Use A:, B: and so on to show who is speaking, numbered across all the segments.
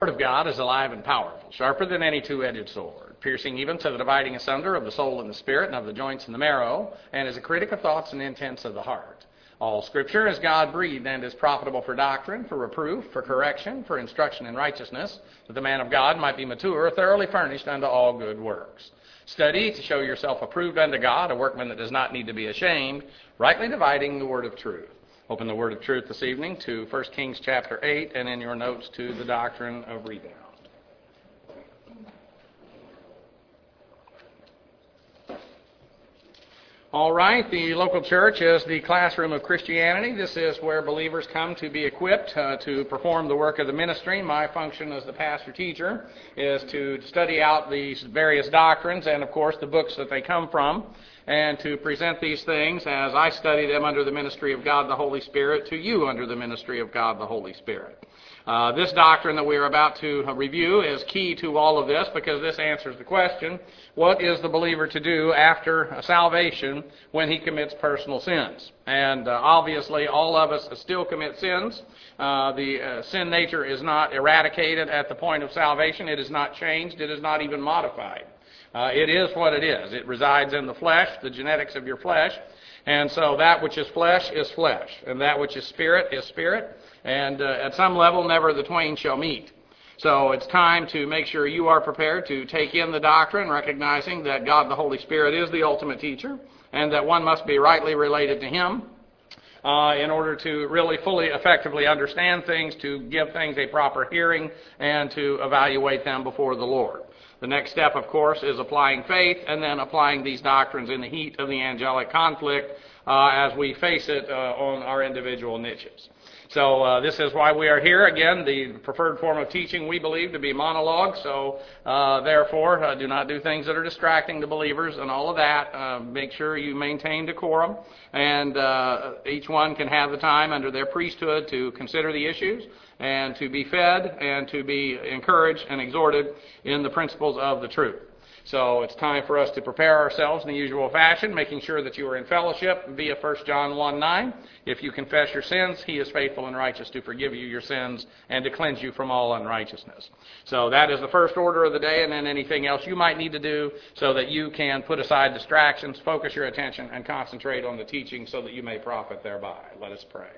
A: The Word of God is alive and powerful, sharper than any two-edged sword, piercing even to the dividing asunder of the soul and the spirit and of the joints and the marrow, and is a critic of thoughts and intents of the heart. All Scripture is God-breathed and is profitable for doctrine, for reproof, for correction, for instruction in righteousness, that the man of God might be mature, thoroughly furnished unto all good works. Study to show yourself approved unto God, a workman that does not need to be ashamed, rightly dividing the word of truth. Open the word of truth this evening to 1 Kings chapter 8, and in your notes to the doctrine of rebound. All right, the local church is the classroom of Christianity. This is where believers come to be equipped to perform the work of the ministry. My function as the pastor-teacher is to study out these various doctrines and, of course, the books that they come from, and to present these things as I study them under the ministry of God the Holy Spirit to you under the ministry of God the Holy Spirit. This doctrine that we are about to review is key to all of this because this answers the question, what is the believer to do after salvation when he commits personal sins? And obviously all of us still commit sins. The sin nature is not eradicated at the point of salvation. It is not changed. It is not even modified. It is what it is. It resides in the flesh, the genetics of your flesh. And so that which is flesh, and that which is spirit, and at some level never the twain shall meet. So it's time to make sure you are prepared to take in the doctrine, recognizing that God the Holy Spirit is the ultimate teacher, and that one must be rightly related to Him in order to really fully, effectively understand things, to give things a proper hearing, and to evaluate them before the Lord. The next step, of course, is applying faith and then applying these doctrines in the heat of the angelic conflict as we face it on our individual niches. So this is why we are here. Again, the preferred form of teaching we believe to be monologue. So therefore, do not do things that are distracting to believers and all of that. Make sure you maintain decorum. And each one can have the time under their priesthood to consider the issues and to be fed and to be encouraged and exhorted in the principles of the truth. So it's time for us to prepare ourselves in the usual fashion, making sure that you are in fellowship via 1 John 1:9. If you confess your sins, He is faithful and righteous to forgive you your sins and to cleanse you from all unrighteousness. So that is the first order of the day, and then anything else you might need to do so that you can put aside distractions, focus your attention, and concentrate on the teaching so that you may profit thereby. Let us pray.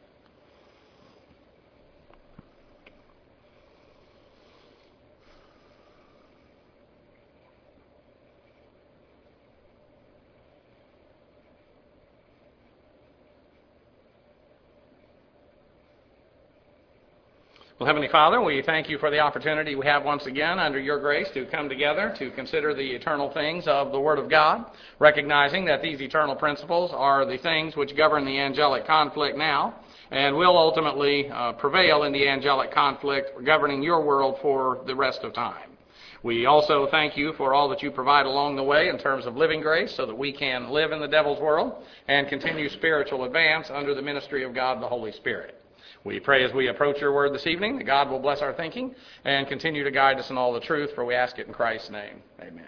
A: Well, Heavenly Father, we thank you for the opportunity we have once again under your grace to come together to consider the eternal things of the Word of God, recognizing that these eternal principles are the things which govern the angelic conflict now and will ultimately prevail in the angelic conflict governing your world for the rest of time. We also thank you for all that you provide along the way in terms of living grace so that we can live in the devil's world and continue spiritual advance under the ministry of God the Holy Spirit. We pray as we approach your word this evening that God will bless our thinking and continue to guide us in all the truth, for we ask it in Christ's name. Amen.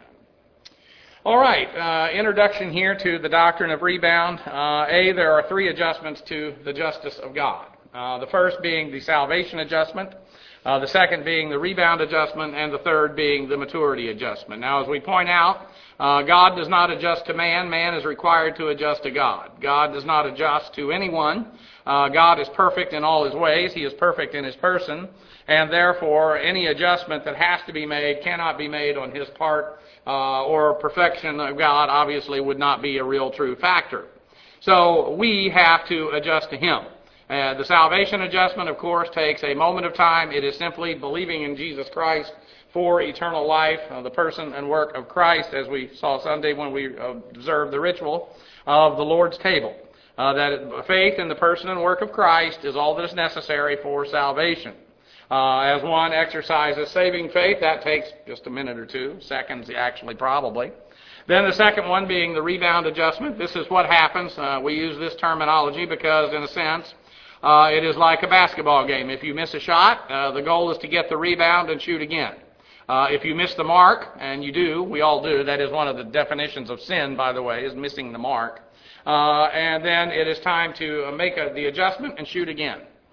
A: All right, introduction here to the doctrine of rebound. There are three adjustments to the justice of God. The first being the salvation adjustment, the second being the rebound adjustment, and the third being the maturity adjustment. Now, as we point out, God does not adjust to man. Man is required to adjust to God. God does not adjust to anyone. God is perfect in all His ways. He is perfect in His person. And therefore, any adjustment that has to be made cannot be made on His part, or perfection of God obviously would not be a real true factor. So we have to adjust to Him. The salvation adjustment, of course, takes a moment of time. It is simply believing in Jesus Christ for eternal life, the person and work of Christ, as we saw Sunday when we observed the ritual of the Lord's table. That faith in the person and work of Christ is all that is necessary for salvation. As one exercises saving faith, that takes just a minute or two, seconds actually probably. Then the second one being the rebound adjustment. This is what happens. We use this terminology because, in a sense, it is like a basketball game. If you miss a shot, the goal is to get the rebound and shoot again. If you miss the mark, and you do, we all do, that is one of the definitions of sin, by the way, is missing the mark. And then it is time to make the adjustment and shoot again.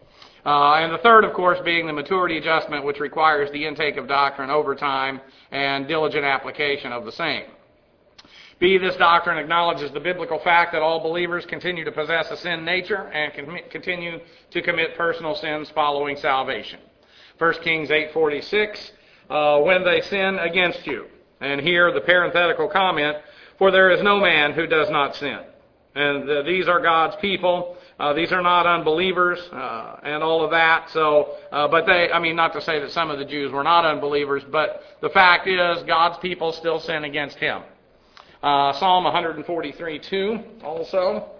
A: And the third, of course, being the maturity adjustment, which requires the intake of doctrine over time and diligent application of the same. B, this doctrine acknowledges the biblical fact that all believers continue to possess a sin nature and continue to commit personal sins following salvation. 1 Kings 8:46, when they sin against you. And here the parenthetical comment, for there is no man who does not sin. And these are God's people. These are not unbelievers and all of that. So, but they, I mean, not to say that some of the Jews were not unbelievers, but the fact is God's people still sin against Him. Psalm 143:2 also.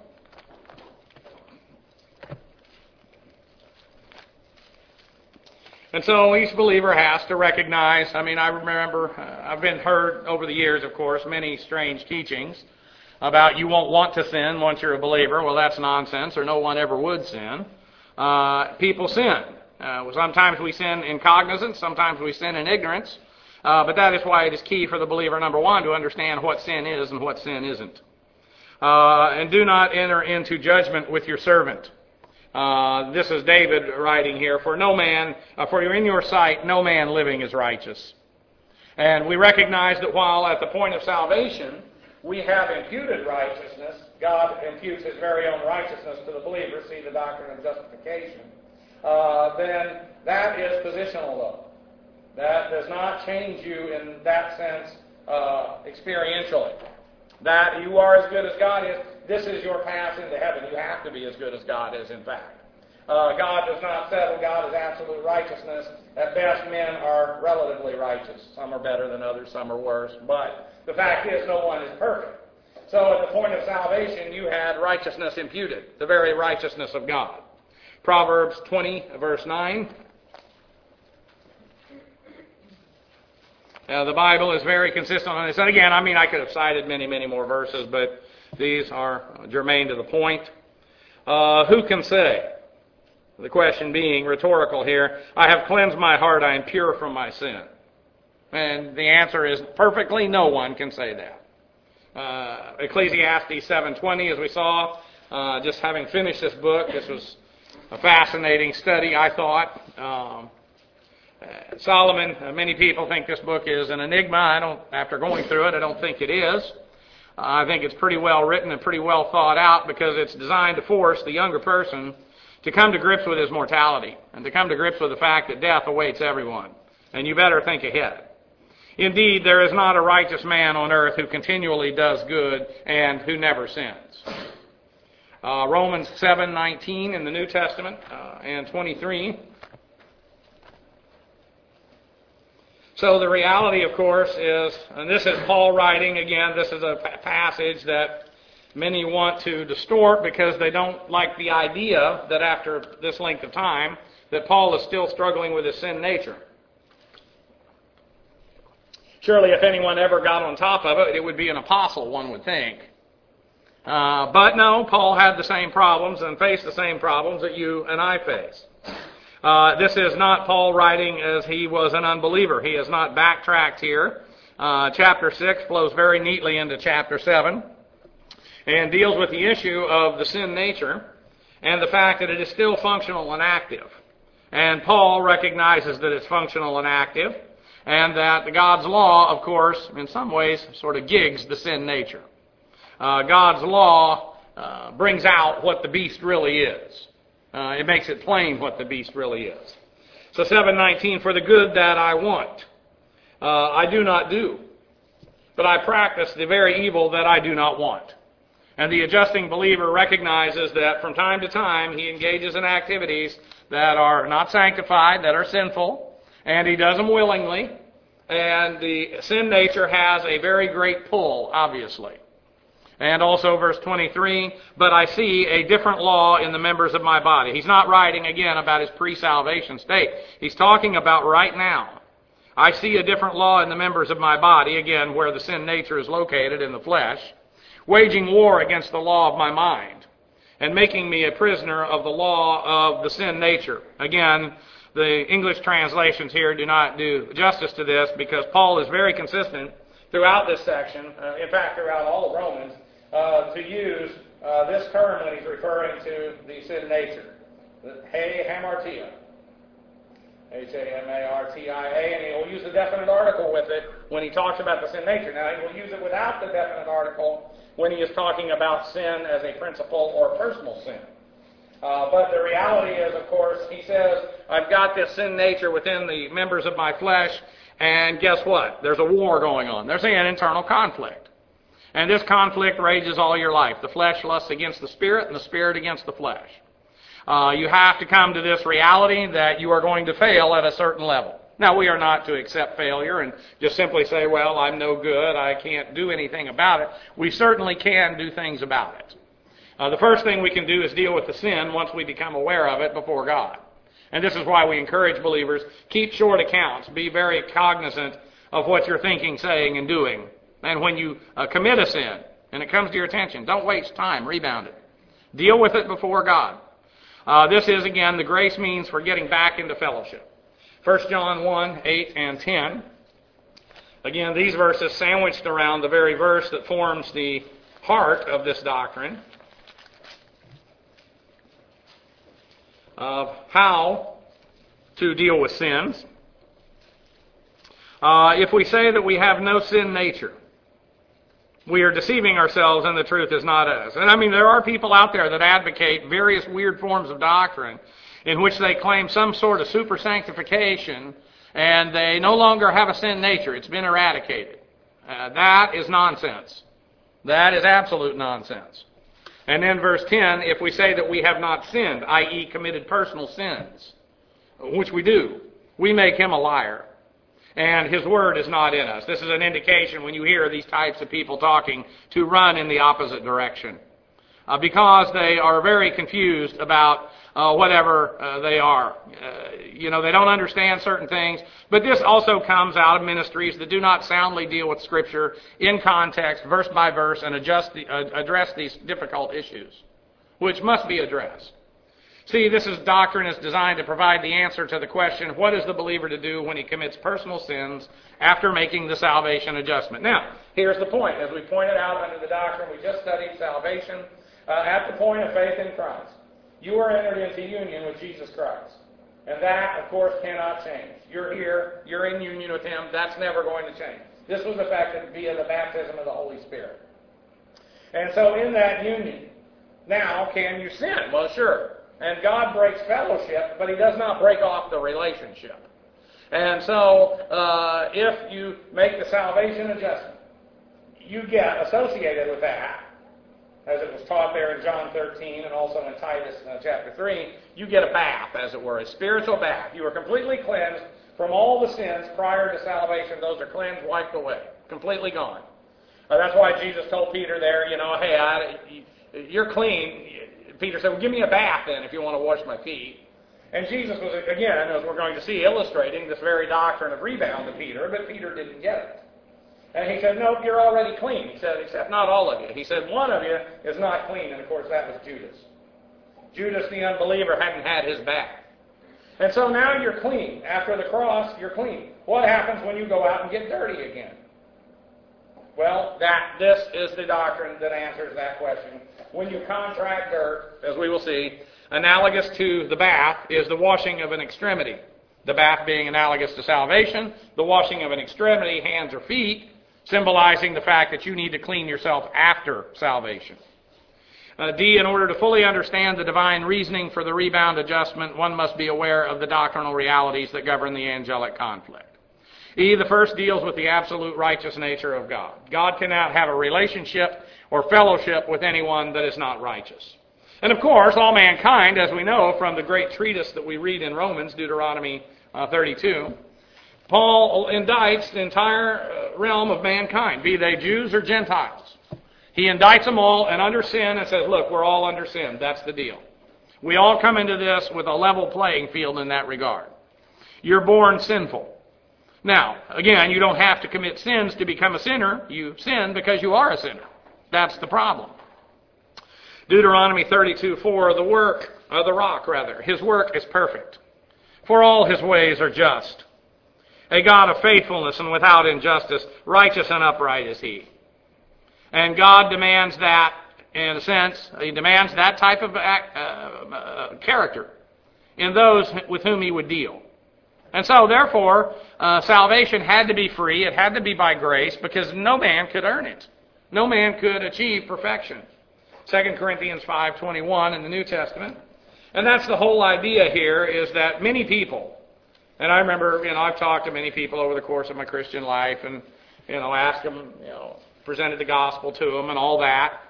A: And so each believer has to recognize, I mean, I remember, I've been heard over the years, of course, many strange teachings about you won't want to sin once you're a believer. Well, that's nonsense, or no one ever would sin. People sin. Sometimes we sin in cognizance, sometimes we sin in ignorance. But that is why it is key for the believer, number one, to understand what sin is and what sin isn't. And do not enter into judgment with your servant. This is David writing here, for in your sight no man living is righteous. And we recognize that while at the point of salvation we have imputed righteousness, God imputes His very own righteousness to the believer, see the doctrine of justification, then that is positional though. That does not change you in that sense experientially. That you are as good as God is. This is your path into heaven. You have to be as good as God is, in fact. God does not settle. God is absolute righteousness. At best, men are relatively righteous. Some are better than others. Some are worse. But the fact is, no one is perfect. So at the point of salvation, you had righteousness imputed, the very righteousness of God. Proverbs 20, verse 9. The Bible is very consistent on this. And again, I mean, I could have cited many, many more verses, but these are germane to the point. Who can say? The question being rhetorical here. I have cleansed my heart. I am pure from my sin. And the answer is perfectly no one can say that. Ecclesiastes 7:20, as we saw, just having finished this book, this was a fascinating study, I thought. Solomon, many people think this book is an enigma. After going through it, I don't think it is. I think it's pretty well written and pretty well thought out because it's designed to force the younger person to come to grips with his mortality and to come to grips with the fact that death awaits everyone. And you better think ahead. Indeed, there is not a righteous man on earth who continually does good and who never sins. Romans 7:19 in the New Testament and 23. So the reality, of course, is, and this is Paul writing, again, this is a passage that many want to distort because they don't like the idea that after this length of time that Paul is still struggling with his sin nature. Surely if anyone ever got on top of it, it would be an apostle, one would think. But no, Paul had the same problems and faced the same problems that you and I face. This is not Paul writing as he was an unbeliever. He has not backtracked here. Chapter 6 flows very neatly into chapter 7 and deals with the issue of the sin nature and the fact that it is still functional and active. And Paul recognizes that it's functional and active and that God's law, of course, in some ways sort of gigs the sin nature. God's law brings out what the beast really is. It makes it plain what the beast really is. So 7:19, for the good that I want, I do not do, but I practice the very evil that I do not want. And the adjusting believer recognizes that from time to time he engages in activities that are not sanctified, that are sinful, and he does them willingly. And the sin nature has a very great pull, obviously. And also verse 23, but I see a different law in the members of my body. He's not writing again about his pre-salvation state. He's talking about right now. I see a different law in the members of my body, again, where the sin nature is located in the flesh, waging war against the law of my mind, and making me a prisoner of the law of the sin nature. Again, the English translations here do not do justice to this because Paul is very consistent throughout this section, in fact, throughout all of Romans, to use this term when he's referring to the sin nature. Hamartia. Hamartia, and he will use the definite article with it when he talks about the sin nature. Now, he will use it without the definite article when he is talking about sin as a principle or personal sin. But the reality is, of course, he says, I've got this sin nature within the members of my flesh, and guess what? There's a war going on. There's an internal conflict. And this conflict rages all your life. The flesh lusts against the spirit, and the spirit against the flesh. You have to come to this reality that you are going to fail at a certain level. Now, we are not to accept failure and just simply say, well, I'm no good, I can't do anything about it. We certainly can do things about it. The first thing we can do is deal with the sin once we become aware of it before God. And this is why we encourage believers, keep short accounts, be very cognizant of what you're thinking, saying, and doing. And when you commit a sin, and it comes to your attention, don't waste time, rebound it. Deal with it before God. This is, again, the grace means for getting back into fellowship. 1 John 1, 8 and 10. Again, these verses sandwiched around the very verse that forms the heart of this doctrine of how to deal with sins. If we say that we have no sin nature, we are deceiving ourselves and the truth is not us. And I mean, there are people out there that advocate various weird forms of doctrine in which they claim some sort of super sanctification and they no longer have a sin nature. It's been eradicated. That is nonsense. That is absolute nonsense. And then verse 10, if we say that we have not sinned, i.e. committed personal sins, which we do, we make him a liar. And his word is not in us. This is an indication when you hear these types of people talking to run in the opposite direction. Because they are very confused about whatever they are. They don't understand certain things. But this also comes out of ministries that do not soundly deal with Scripture in context, verse by verse, and address these difficult issues, which must be addressed. See, this doctrine is designed to provide the answer to the question, what is the believer to do when he commits personal sins after making the salvation adjustment? Now, here's the point. As we pointed out under the doctrine, we just studied salvation. At the point of faith in Christ, you are entered into union with Jesus Christ. And that, of course, cannot change. You're here, you're in union with Him, that's never going to change. This was effected via the baptism of the Holy Spirit. And so in that union, now, can you sin? Well, sure. And God breaks fellowship, but He does not break off the relationship. And so, if you make the salvation adjustment, you get associated with that, as it was taught there in John 13 and also in Titus chapter 3, you get a bath, as it were, a spiritual bath. You are completely cleansed from all the sins prior to salvation. Those are cleansed, wiped away, completely gone. That's why Jesus told Peter there, hey, you're clean. Peter said, well, give me a bath then if you want to wash my feet. And Jesus was, again, as we're going to see, illustrating this very doctrine of rebound to Peter, but Peter didn't get it. And he said, nope, you're already clean. He said, except not all of you. He said, one of you is not clean, and of course that was Judas. Judas, the unbeliever, hadn't had his bath. And so now you're clean. After the cross, you're clean. What happens when you go out and get dirty again? Well, this is the doctrine that answers that question. When you contract dirt, as we will see, analogous to the bath is the washing of an extremity. The bath being analogous to salvation, the washing of an extremity, hands or feet, symbolizing the fact that you need to clean yourself after salvation. D, in order to fully understand the divine reasoning for the rebound adjustment, one must be aware of the doctrinal realities that govern the angelic conflict. E, the first deals with the absolute righteous nature of God. God cannot have a relationship or fellowship with anyone that is not righteous. And of course, all mankind, as we know from the great treatise that we read in Romans, Deuteronomy 32, Paul indicts the entire realm of mankind, be they Jews or Gentiles. He indicts them all and under sin and says, look, we're all under sin. That's the deal. We all come into this with a level playing field in that regard. You're born sinful. Now, again, you don't have to commit sins to become a sinner. You sin because you are a sinner. That's the problem. Deuteronomy 32:4, the rock, his work is perfect, for all his ways are just. A God of faithfulness and without injustice, righteous and upright is he. And God demands that, in a sense, he demands that type of character in those with whom he would deal. And so, therefore, salvation had to be free. It had to be by grace because no man could earn it. No man could achieve perfection. 2 Corinthians 5:21 in the New Testament. And that's the whole idea here, is that many people, and I remember, I've talked to many people over the course of my Christian life and, asked them, presented the gospel to them and all that.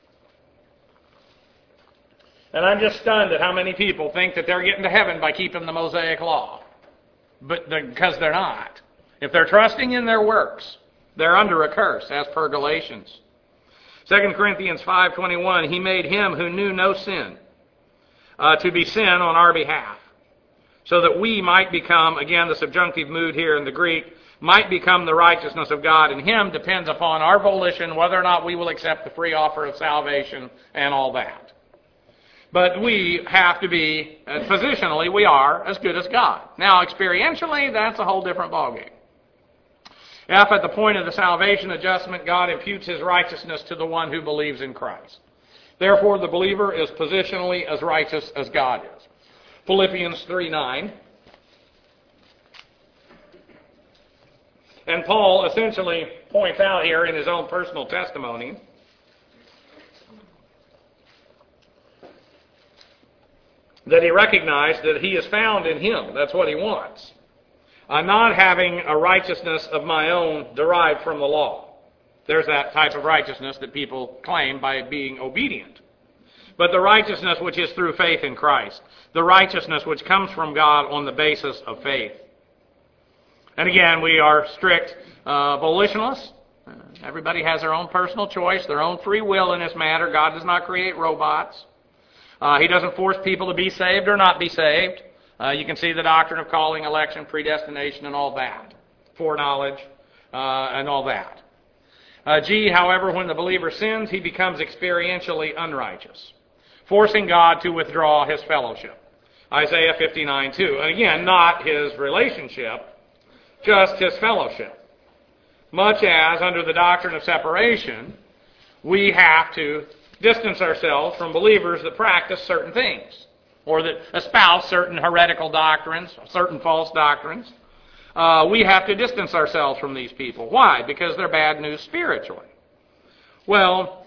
A: And I'm just stunned at how many people think that they're getting to heaven by keeping the Mosaic Law. Because they're not. If they're trusting in their works, they're under a curse, as per Galatians. 2 Corinthians 5:21, he made him who knew no sin to be sin on our behalf, so that we might become, again the subjunctive mood here in the Greek, might become the righteousness of God in him depends upon our volition, whether or not we will accept the free offer of salvation and all that. But we have to be, positionally, we are as good as God. Now, experientially, that's a whole different ballgame. If at the point of the salvation adjustment, God imputes his righteousness to the one who believes in Christ. Therefore, the believer is positionally as righteous as God is. Philippians 3:9. And Paul essentially points out here in his own personal testimony that he recognized that he is found in him. That's what he wants. Not having a righteousness of my own derived from the law. There's that type of righteousness that people claim by being obedient. But the righteousness which is through faith in Christ. The righteousness which comes from God on the basis of faith. And again, we are strict volitionalists. Everybody has their own personal choice, their own free will in this matter. God does not create robots. He doesn't force people to be saved or not be saved. You can see the doctrine of calling, election, predestination, and all that. Foreknowledge, and all that. However, when the believer sins, he becomes experientially unrighteous, forcing God to withdraw his fellowship. Isaiah 59:2. And again, not his relationship, just his fellowship. Much as, under the doctrine of separation, we have to distance ourselves from believers that practice certain things, or that espouse certain heretical doctrines, certain false doctrines. We have to distance ourselves from these people. Why? Because they're bad news spiritually. Well,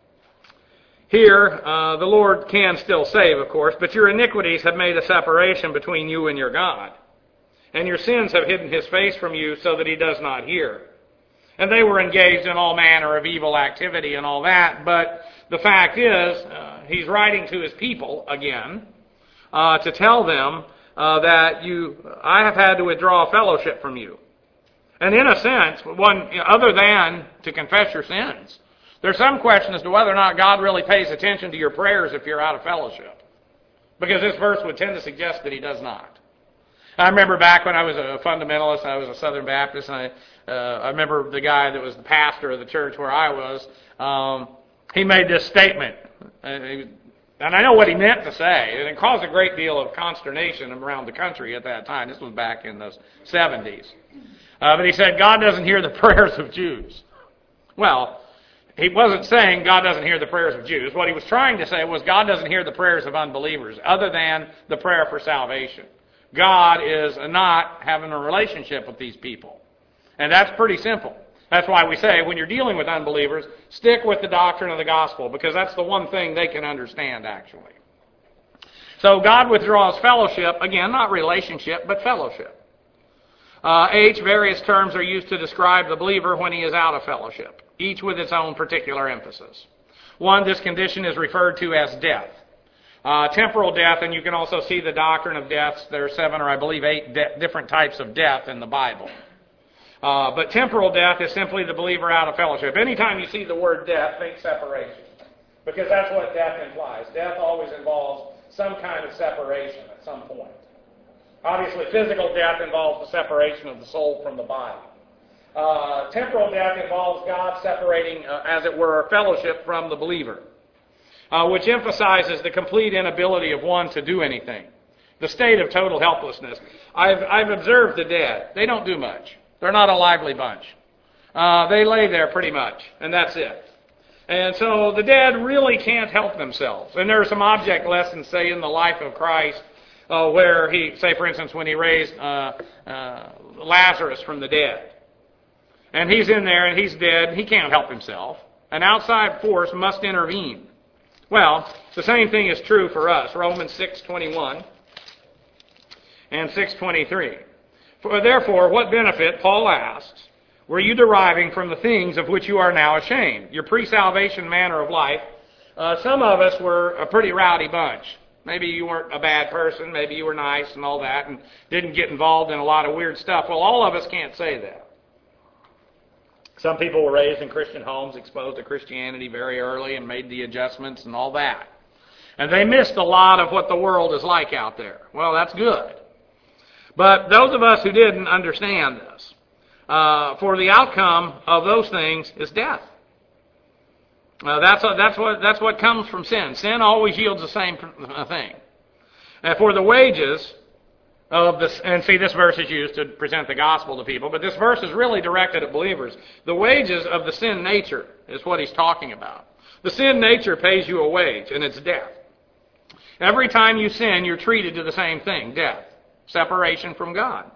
A: here, the Lord can still save, of course, but your iniquities have made a separation between you and your God. And your sins have hidden his face from you so that he does not hear. And they were engaged in all manner of evil activity and all that, but the fact is, he's writing to his people again to tell them that I have had to withdraw fellowship from you. And in a sense, other than to confess your sins, there's some question as to whether or not God really pays attention to your prayers if you're out of fellowship. Because this verse would tend to suggest that he does not. I remember back when I was a fundamentalist, I was a Southern Baptist, and I remember the guy that was the pastor of the church where I was, he made this statement, and I know what he meant to say, and it caused a great deal of consternation around the country at that time. This was back in the 70s. But he said, God doesn't hear the prayers of Jews. Well, he wasn't saying God doesn't hear the prayers of Jews. What he was trying to say was God doesn't hear the prayers of unbelievers, other than the prayer for salvation. God is not having a relationship with these people. And that's pretty simple. That's why we say when you're dealing with unbelievers, stick with the doctrine of the gospel, because that's the one thing they can understand, actually. So God withdraws fellowship, again, not relationship, but fellowship. Various terms are used to describe the believer when he is out of fellowship, each with its own particular emphasis. One, this condition is referred to as death. Temporal death, and you can also see the doctrine of deaths. There are 7 or I believe 8 different types of death in the Bible. But temporal death is simply the believer out of fellowship. Anytime you see the word death, think separation. Because that's what death implies. Death always involves some kind of separation at some point. Obviously, physical death involves the separation of the soul from the body. Temporal death involves God separating, as it were, fellowship from the believer, which emphasizes the complete inability of one to do anything. The state of total helplessness. I've observed the dead. They don't do much. They're not a lively bunch. They lay there pretty much, and that's it. And so the dead really can't help themselves. And there are some object lessons, say, in the life of Christ where he, say for instance, when he raised Lazarus from the dead. And he's in there and he's dead. He can't help himself. An outside force must intervene. Well, the same thing is true for us. Romans 6:21 and 6:23. Therefore, what benefit, Paul asks, were you deriving from the things of which you are now ashamed? Your pre-salvation manner of life. Some of us were a pretty rowdy bunch. Maybe you weren't a bad person. Maybe you were nice and all that and didn't get involved in a lot of weird stuff. Well, all of us can't say that. Some people were raised in Christian homes, exposed to Christianity very early and made the adjustments and all that. And they missed a lot of what the world is like out there. Well, that's good. But those of us who didn't understand this, for the outcome of those things is death. That's what comes from sin. Sin always yields the same thing. And for the wages of this, and see, this verse is used to present the gospel to people, but this verse is really directed at believers. The wages of the sin nature is what he's talking about. The sin nature pays you a wage, and it's death. Every time you sin, you're treated to the same thing, death, separation from God,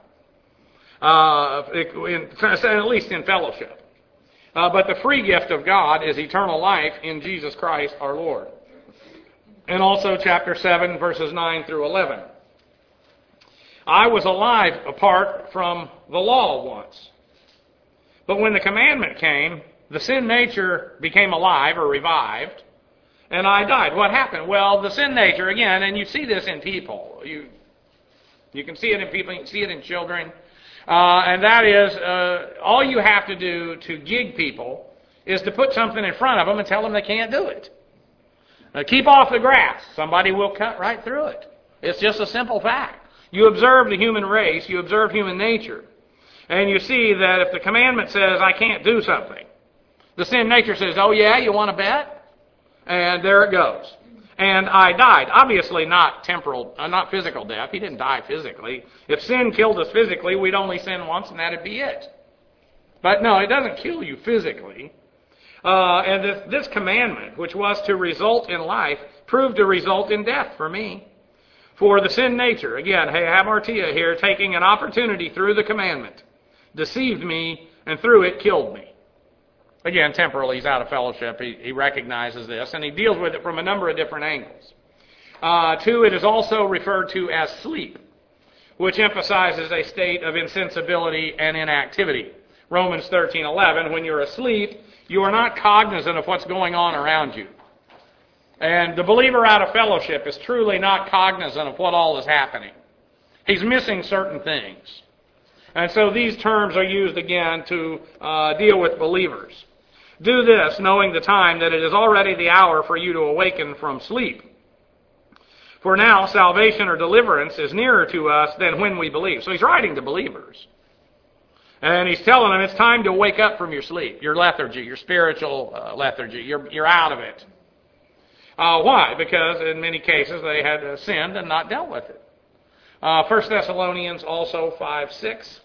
A: at least in fellowship. But the free gift of God is eternal life in Jesus Christ our Lord. And also chapter 7, verses 9 through 11. I was alive apart from the law once. But when the commandment came, the sin nature became alive or revived, and I died. What happened? Well, the sin nature, again, and you see this in people. You can see it in people, you can see it in children. And that is, all you have to do to gig people is to put something in front of them and tell them they can't do it. Keep off the grass. Somebody will cut right through it. It's just a simple fact. You observe the human race, you observe human nature, and you see that if the commandment says, I can't do something, the sin nature says, oh yeah, you want to bet? And there it goes. And I died. Obviously not not physical death. He didn't die physically. If sin killed us physically, we'd only sin once and that'd be it. But no, it doesn't kill you physically. And this commandment, which was to result in life, proved to result in death for me. For the sin nature, again, hamartia here, taking an opportunity through the commandment, deceived me, and through it killed me. Again, temporally, he's out of fellowship. He recognizes this, and he deals with it from a number of different angles. Two, it is also referred to as sleep, which emphasizes a state of insensibility and inactivity. Romans 13:11, when you're asleep, you are not cognizant of what's going on around you. And the believer out of fellowship is truly not cognizant of what all is happening. He's missing certain things. And so these terms are used again to deal with believers. Do this, knowing the time that it is already the hour for you to awaken from sleep. For now, salvation or deliverance is nearer to us than when we believe. So he's writing to believers. And he's telling them it's time to wake up from your sleep, your lethargy, your spiritual lethargy. You're out of it. Why? Because in many cases they had sinned and not dealt with it. 1 Thessalonians also 5:6.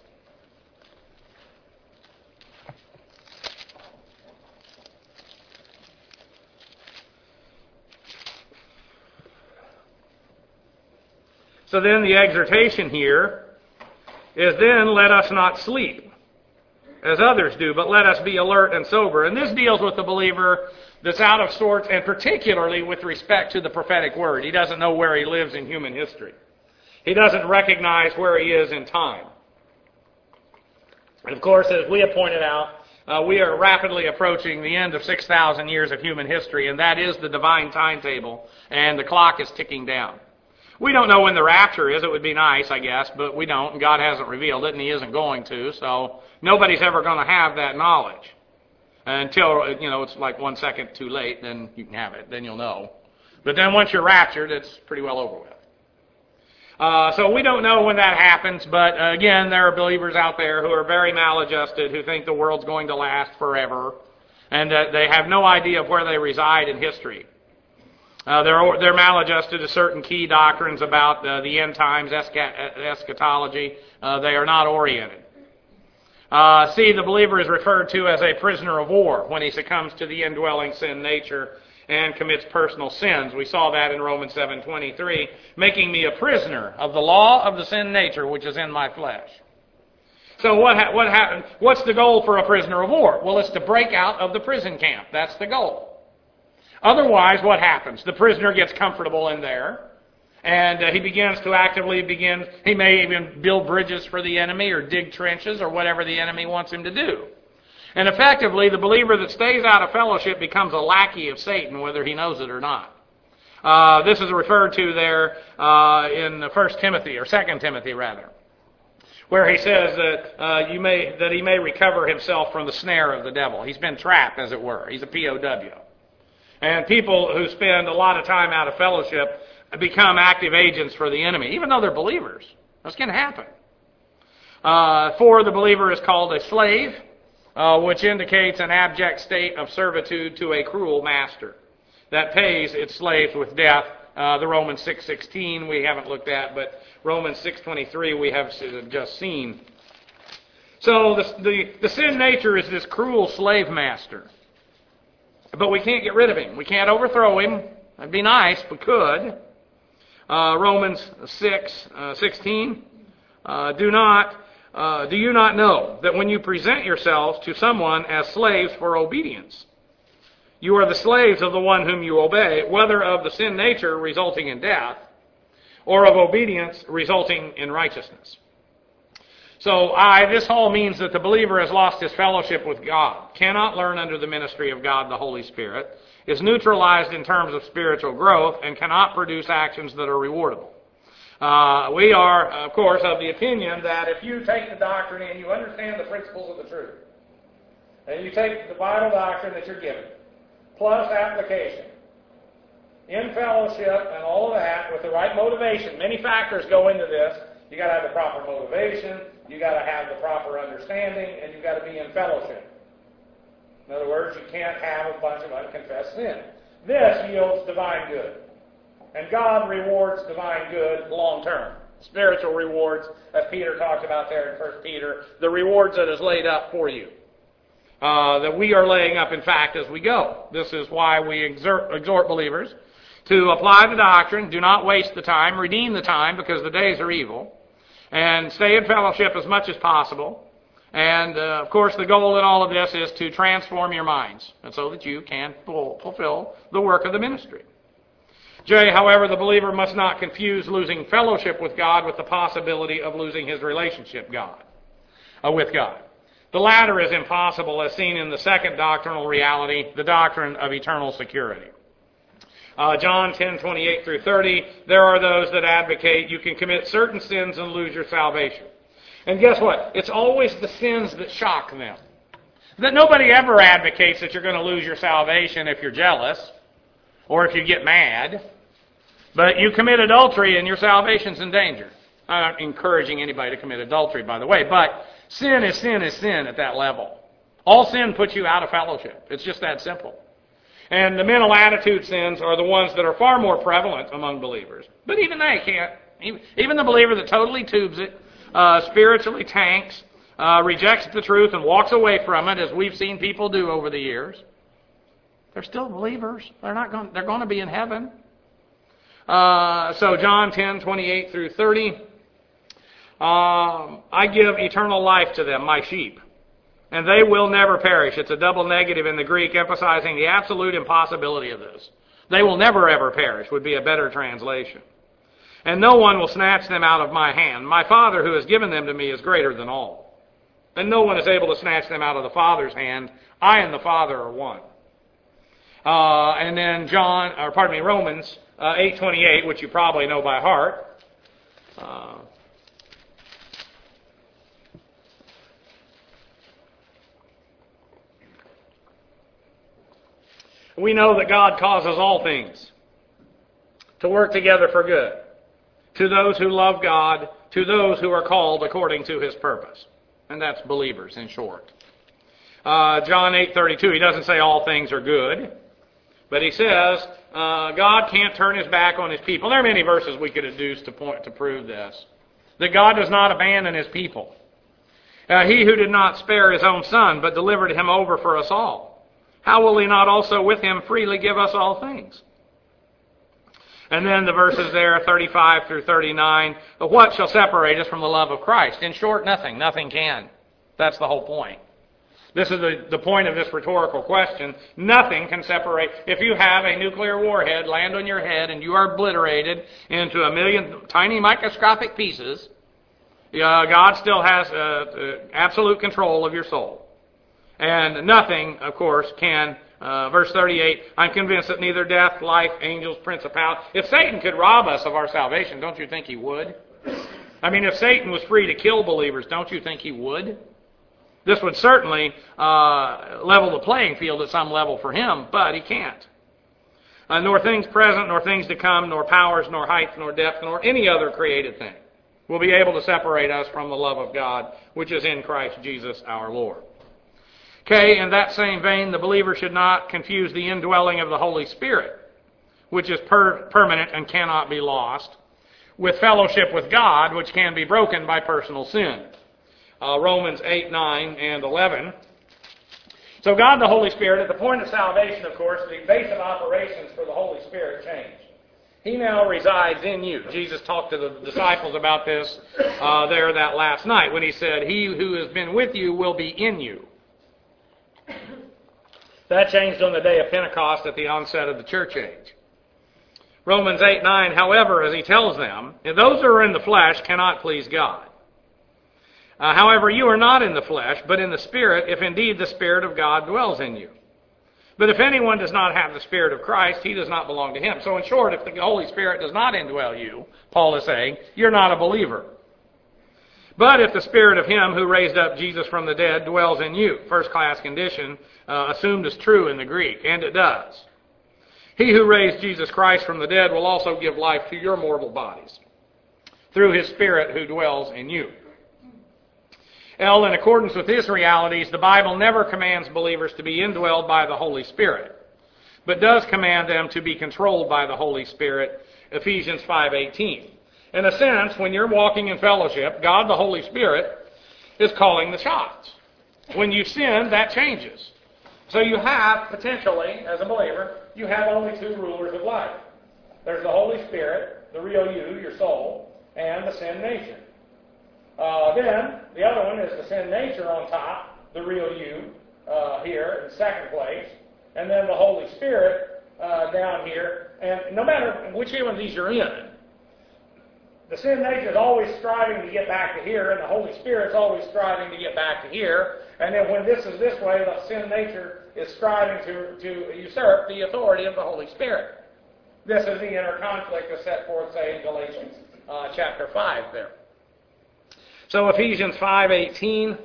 A: So then the exhortation here is then let us not sleep as others do, but let us be alert and sober. And this deals with the believer that's out of sorts, and particularly with respect to the prophetic word. He doesn't know where he lives in human history. He doesn't recognize where he is in time. And of course, as we have pointed out, we are rapidly approaching the end of 6,000 years of human history, and that is the divine timetable, and the clock is ticking down. We don't know when the rapture is. It would be nice, I guess, but we don't, and God hasn't revealed it, and He isn't going to, so nobody's ever going to have that knowledge. Until, it's like 1 second too late, then you can have it, then you'll know. But then once you're raptured, it's pretty well over with. So we don't know when that happens, but again, there are believers out there who are very maladjusted, who think the world's going to last forever, and that they have no idea of where they reside in history. They're maladjusted to certain key doctrines about the end times, eschatology. They are not oriented. The believer is referred to as a prisoner of war when he succumbs to the indwelling sin nature. and commits personal sins. We saw that in Romans 7:23, making me a prisoner of the law of the sin nature which is in my flesh. So what happened? What's the goal for a prisoner of war? Well, it's to break out of the prison camp. That's the goal. Otherwise, what happens? The prisoner gets comfortable in there, and he begins to he may even build bridges for the enemy or dig trenches or whatever the enemy wants him to do. And effectively, the believer that stays out of fellowship becomes a lackey of Satan, whether he knows it or not. This is referred to there in 1 Timothy, or 2 Timothy rather, where he says that he may recover himself from the snare of the devil. He's been trapped, as it were. He's a POW. And people who spend a lot of time out of fellowship become active agents for the enemy, even though they're believers. That's going to happen. For the believer is called a slave, which indicates an abject state of servitude to a cruel master that pays its slaves with death. The Romans 6:16 we haven't looked at, but Romans 6:23 we have just seen. So the sin nature is this cruel slave master. But we can't get rid of him. We can't overthrow him. That'd be nice, we could. Romans 6:16. Do you not know that when you present yourselves to someone as slaves for obedience, you are the slaves of the one whom you obey, whether of the sin nature resulting in death, or of obedience resulting in righteousness? So this all means that the believer has lost his fellowship with God, cannot learn under the ministry of God the Holy Spirit, is neutralized in terms of spiritual growth, and cannot produce actions that are rewardable. We are, of course, of the opinion that if you take the doctrine and you understand the principles of the truth, and you take the Bible doctrine that you're given, plus application, in fellowship and all of that, with the right motivation, many factors go into this. You got to have the proper motivation, you got to have the proper understanding, and you got to be in fellowship. In other words, you can't have a bunch of unconfessed sin. This yields divine good. And God rewards divine good long term. Spiritual rewards, as Peter talked about there in 1 Peter, the rewards that is laid up for you. That we are laying up, in fact, as we go. This is why we exhort believers to apply the doctrine, do not waste the time, redeem the time, because the days are evil, and stay in fellowship as much as possible. And, of course, the goal in all of this is to transform your minds, and so that you can fulfill the work of the ministry. However, the believer must not confuse losing fellowship with God with the possibility of losing his relationship with God. The latter is impossible, as seen in the second doctrinal reality, the doctrine of eternal security. John 10:28 through 30, there are those that advocate you can commit certain sins and lose your salvation. And guess what? It's always the sins that shock them. That nobody ever advocates that you're going to lose your salvation if you're jealous or if you get mad. But you commit adultery and your salvation's in danger. I'm not encouraging anybody to commit adultery, by the way, but sin is sin at that level. All sin puts you out of fellowship. It's just that simple. And the mental attitude sins are the ones that are far more prevalent among believers. But even they can't. Even the believer that totally tubes it, spiritually tanks, rejects the truth and walks away from it, as we've seen people do over the years, they're still believers. They're going to be in heaven. So John 10:28 through 30, I give eternal life to them, my sheep, and they will never perish. It's a double negative in the Greek, emphasizing the absolute impossibility of this. They will never ever perish would be a better translation. And no one will snatch them out of my hand. My Father who has given them to me is greater than all. And no one is able to snatch them out of the Father's hand. I and the Father are one. And then Romans 8:28, which you probably know by heart. We know that God causes all things to work together for good, to those who love God, to those who are called according to His purpose. And that's believers, in short. John 8:32, he doesn't say all things are good, but he says God can't turn His back on His people. There are many verses we could adduce to prove this. That God does not abandon His people. He who did not spare His own Son, but delivered Him over for us all, how will he not also with him freely give us all things? And then the verses there, 35 through 39, what shall separate us from the love of Christ? In short, nothing. Nothing can. That's the whole point. This is the point of this rhetorical question. Nothing can separate. If you have a nuclear warhead land on your head and you are obliterated into a million tiny microscopic pieces, God still has absolute control of your soul. And nothing, of course, can, verse 38, I'm convinced that neither death, life, angels, principalities. If Satan could rob us of our salvation, don't you think he would? I mean, if Satan was free to kill believers, don't you think he would? This would certainly level the playing field at some level for him, but he can't. Nor things present, nor things to come, nor powers, nor height, nor depth, nor any other created thing will be able to separate us from the love of God, which is in Christ Jesus our Lord. Okay, in that same vein, the believer should not confuse the indwelling of the Holy Spirit, which is permanent and cannot be lost, with fellowship with God, which can be broken by personal sin. Romans 8, 9, and 11. So God the Holy Spirit, at the point of salvation, of course, the base of operations for the Holy Spirit changed. He now resides in you. Jesus talked to the disciples about this there that last night when he said, he who has been with you will be in you. That changed on the day of Pentecost at the onset of the church age. Romans 8, 9, however, as he tells them, those who are in the flesh cannot please God. However, you are not in the flesh, but in the Spirit, if indeed the Spirit of God dwells in you. But if anyone does not have the Spirit of Christ, he does not belong to him. So in short, if the Holy Spirit does not indwell you, Paul is saying, you're not a believer. But if the Spirit of him who raised up Jesus from the dead dwells in you, first-class condition, assumed as true in the Greek, and it does. He who raised Jesus Christ from the dead will also give life to your mortal bodies through his Spirit who dwells in you. In accordance with these realities, the Bible never commands believers to be indwelled by the Holy Spirit, but does command them to be controlled by the Holy Spirit, Ephesians 5:18. In a sense, when you're walking in fellowship, God the Holy Spirit is calling the shots. When you sin, that changes. So you have, potentially, as a believer, you have only two rulers of life. There's the Holy Spirit, the real you, your soul, and the sin nature. Then, the other one is the sin nature on top, the real you, here in second place, and then the Holy Spirit down here. And no matter which one of these you're in, the sin nature is always striving to get back to here, and the Holy Spirit's always striving to get back to here. And then when this is this way, the sin nature is striving to usurp the authority of the Holy Spirit. This is the inner conflict as set forth, say, in Galatians chapter 5 there. So Ephesians 5:18,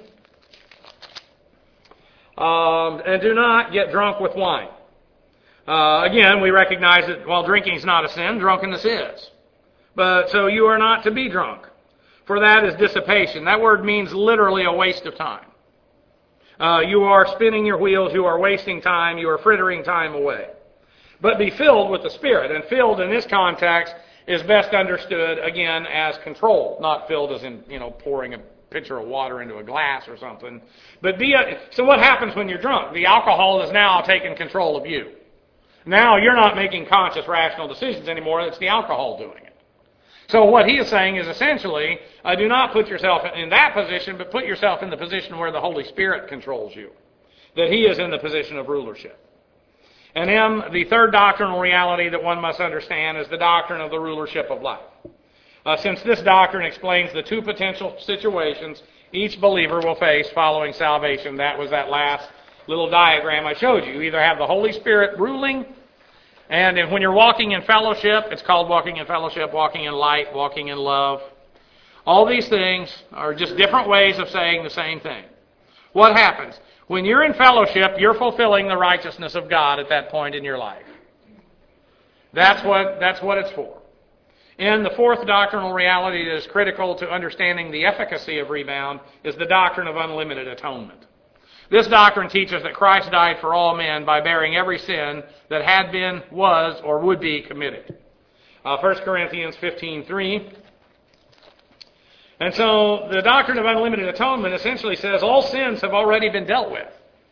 A: and do not get drunk with wine. Again, we recognize that while drinking is not a sin, drunkenness is. But so you are not to be drunk, for that is dissipation. That word means literally a waste of time. You are spinning your wheels, you are wasting time, you are frittering time away. But be filled with the Spirit, and filled in this context is best understood, again, as control, not filled as in, pouring a pitcher of water into a glass or something. But so what happens when you're drunk? The alcohol is now taking control of you. Now you're not making conscious, rational decisions anymore. It's the alcohol doing it. So what he is saying is essentially, do not put yourself in that position, but put yourself in the position where the Holy Spirit controls you. That he is in the position of rulership. And the third doctrinal reality that one must understand is the doctrine of the rulership of life. Since this doctrine explains the two potential situations each believer will face following salvation, that was that last little diagram I showed you. You either have the Holy Spirit ruling, and when you're walking in fellowship, it's called walking in fellowship, walking in light, walking in love. All these things are just different ways of saying the same thing. What happens? When you're in fellowship, you're fulfilling the righteousness of God at that point in your life. That's what it's for. And the fourth doctrinal reality that is critical to understanding the efficacy of rebound is the doctrine of unlimited atonement. This doctrine teaches that Christ died for all men by bearing every sin that had been, was, or would be committed. 1 Corinthians 15:3. And so the doctrine of unlimited atonement essentially says all sins have already been dealt with.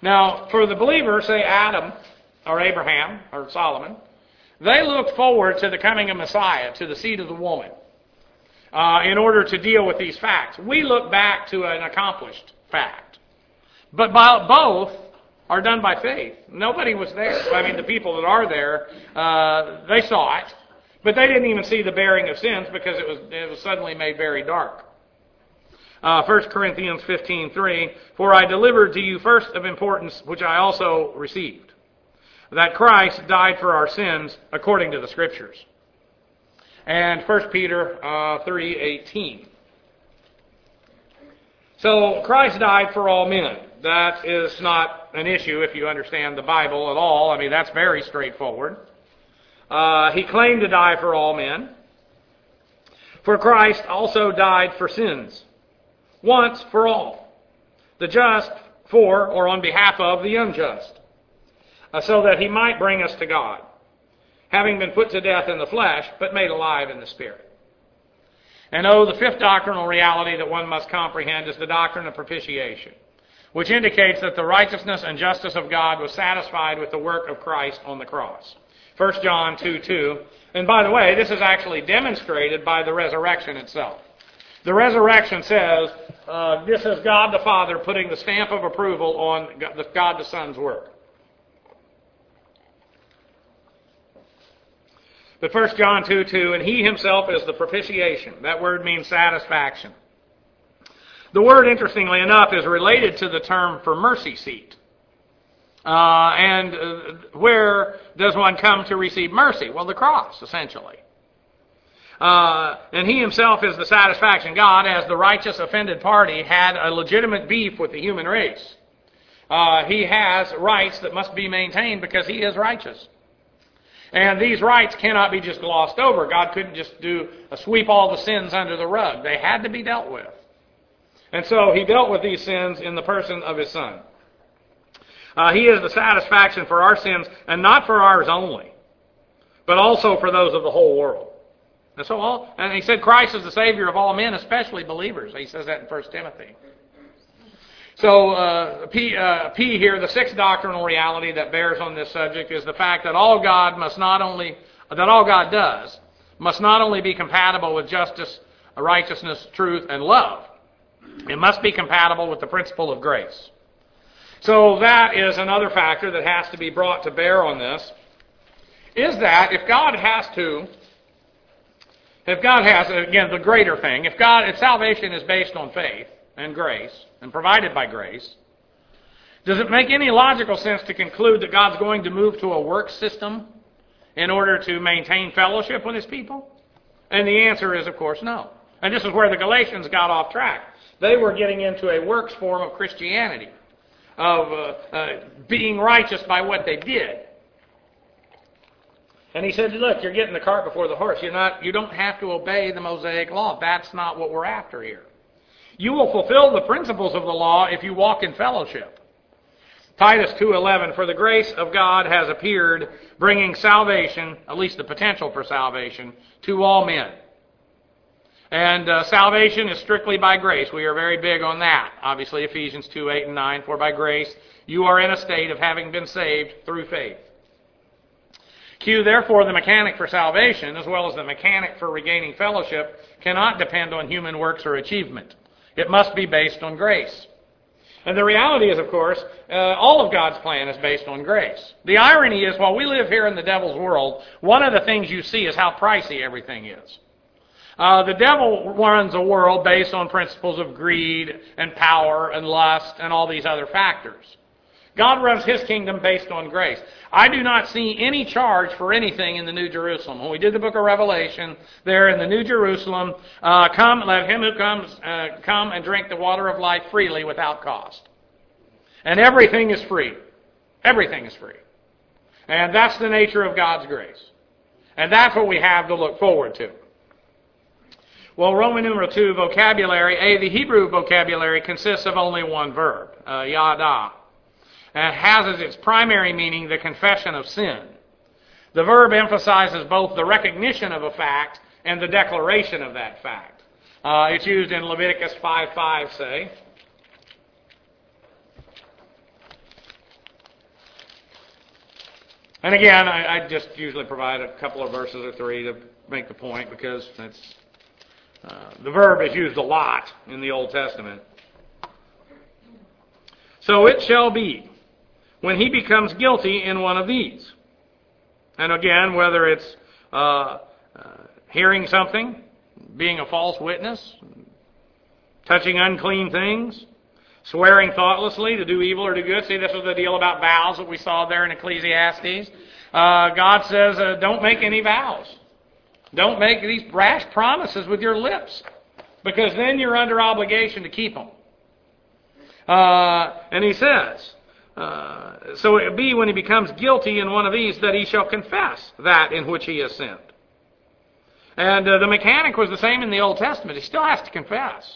A: Now, for the believers, say Adam or Abraham or Solomon, they looked forward to the coming of Messiah, to the seed of the woman, in order to deal with these facts. We look back to an accomplished fact. But both are done by faith. Nobody was there. I mean, the people that are there, they saw it, but they didn't even see the bearing of sins because it was suddenly made very dark. 1 Corinthians 15:3, "For I delivered to you first of importance, which I also received, that Christ died for our sins according to the Scriptures." And 1 Peter 3:18. So Christ died for all men. That is not an issue if you understand the Bible at all. I mean, that's very straightforward. He claimed to die for all men. For Christ also died for sins, once for all, the just for or on behalf of the unjust, so that he might bring us to God, having been put to death in the flesh, but made alive in the Spirit. And the fifth doctrinal reality that one must comprehend is the doctrine of propitiation, which indicates that the righteousness and justice of God was satisfied with the work of Christ on the cross. 1 John 2:2. And by the way, this is actually demonstrated by the resurrection itself. The resurrection says, this is God the Father putting the stamp of approval on God the Son's work. But 1 John 2:2, "And he himself is the propitiation." That word means satisfaction. The word, interestingly enough, is related to the term for mercy seat. Where does one come to receive mercy? Well, the cross, essentially. And he himself is the satisfaction. God, as the righteous offended party, had a legitimate beef with the human race. He has rights that must be maintained because he is righteous. And these rights cannot be just glossed over. God couldn't just sweep all the sins under the rug. They had to be dealt with. And so he dealt with these sins in the person of his Son. He is the satisfaction for our sins, and not for ours only, but also for those of the whole world. And he said Christ is the Savior of all men, especially believers. He says that in 1 Timothy. So P here, the sixth doctrinal reality that bears on this subject is the fact that all God does must not only be compatible with justice, righteousness, truth, and love. It must be compatible with the principle of grace. So that is another factor that has to be brought to bear on this, is that if the greater thing, if salvation is based on faith and grace, and provided by grace, does it make any logical sense to conclude that God's going to move to a work system in order to maintain fellowship with his people? And the answer is, of course, no. And this is where the Galatians got off track. They were getting into a works form of Christianity, of being righteous by what they did. And he said, look, you're getting the cart before the horse. You don't have to obey the Mosaic law. That's not what we're after here. You will fulfill the principles of the law if you walk in fellowship. Titus 2:11, "For the grace of God has appeared, bringing salvation," at least the potential for salvation, "to all men." And salvation is strictly by grace. We are very big on that. Obviously, Ephesians 2:8 and 9, "For by grace you are in a state of having been saved through faith." Therefore, the mechanic for salvation, as well as the mechanic for regaining fellowship, cannot depend on human works or achievement. It must be based on grace. And the reality is, of course, all of God's plan is based on grace. The irony is, while we live here in the devil's world, one of the things you see is how pricey everything is. The devil runs a world based on principles of greed and power and lust and all these other factors. God runs his kingdom based on grace. I do not see any charge for anything in the New Jerusalem. When we did the book of Revelation, there in the New Jerusalem, let him who comes come and drink the water of life freely without cost. And everything is free. Everything is free. And that's the nature of God's grace. And that's what we have to look forward to. Well, Roman numeral 2 vocabulary, the Hebrew vocabulary consists of only one verb, yada. And has as its primary meaning the confession of sin. The verb emphasizes both the recognition of a fact and the declaration of that fact. It's used in Leviticus 5:5, say. And again, I just usually provide a couple of verses or three to make the point, because that's the verb is used a lot in the Old Testament. So it shall be, when he becomes guilty in one of these. And again, whether it's hearing something, being a false witness, touching unclean things, swearing thoughtlessly to do evil or do good. See, this was the deal about vows that we saw there in Ecclesiastes. God says, don't make any vows. Don't make these rash promises with your lips, because then you're under obligation to keep them. And he says, so it be when he becomes guilty in one of these that he shall confess that in which he has sinned. And the mechanic was the same in the Old Testament. He still has to confess.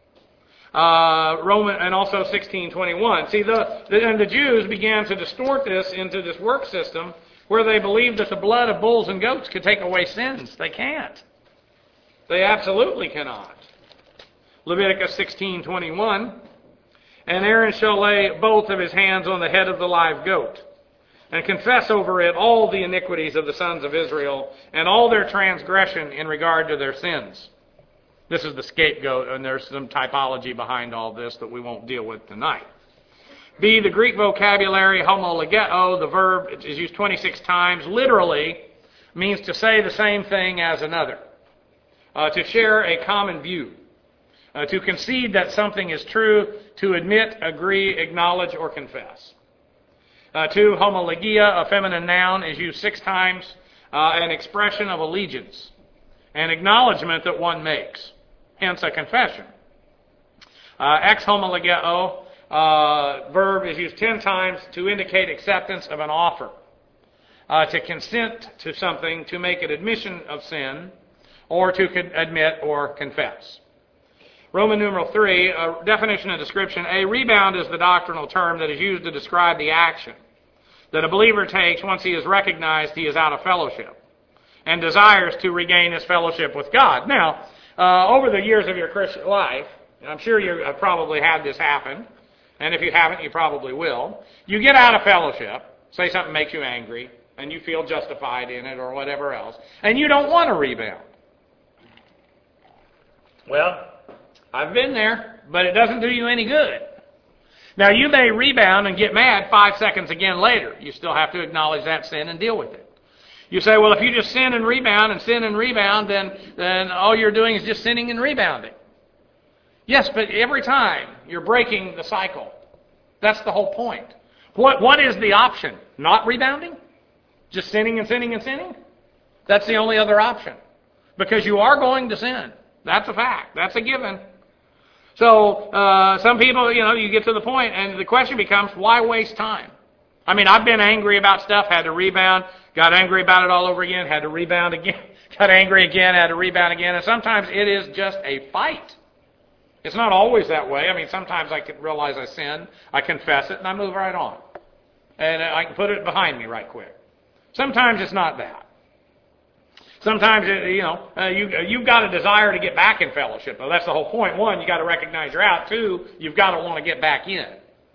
A: And also 16:21. See, the Jews began to distort this into this work system where they believed that the blood of bulls and goats could take away sins. They can't. They absolutely cannot. Leviticus 16:21. And Aaron shall lay both of his hands on the head of the live goat, and confess over it all the iniquities of the sons of Israel, and all their transgression in regard to their sins. This is the scapegoat, and there's some typology behind all this that we won't deal with tonight. B, the Greek vocabulary, homologeo, the verb is used 26 times, literally means to say the same thing as another, to share a common view, to concede that something is true, to admit, agree, acknowledge, or confess. 2, homologia, a feminine noun, is used 6 times, an expression of allegiance, an acknowledgement that one makes, hence a confession. Ex homologeo, verb is used 10 times to indicate acceptance of an offer, to consent to something, to make an admission of sin, or to admit or confess. Roman numeral 3, a definition and description. A rebound is the doctrinal term that is used to describe the action that a believer takes once he has recognized he is out of fellowship and desires to regain his fellowship with God. Now, over the years of your Christian life, I'm sure you have probably had this happen, and if you haven't, you probably will. You get out of fellowship, say something makes you angry, and you feel justified in it or whatever else, and you don't want to rebound. Well, I've been there, but it doesn't do you any good. Now, you may rebound and get mad 5 seconds again later. You still have to acknowledge that sin and deal with it. You say, well, if you just sin and rebound, then all you're doing is just sinning and rebounding. Yes, but every time you're breaking the cycle. That's the whole point. What is the option? Not rebounding? Just sinning and sinning and sinning? That's the only other option. Because you are going to sin. That's a fact. That's a given. So, some people, you get to the point, and the question becomes, why waste time? I mean, I've been angry about stuff, had to rebound, got angry about it all over again, had to rebound again, got angry again, had to rebound again, and sometimes it is just a fight. It's not always that way. I mean, sometimes I can realize I sin, I confess it, and I move right on. And I can put it behind me right quick. Sometimes it's not that. Sometimes, you've got a desire to get back in fellowship. Well, that's the whole point. 1, you've got to recognize you're out. 2, you've got to want to get back in.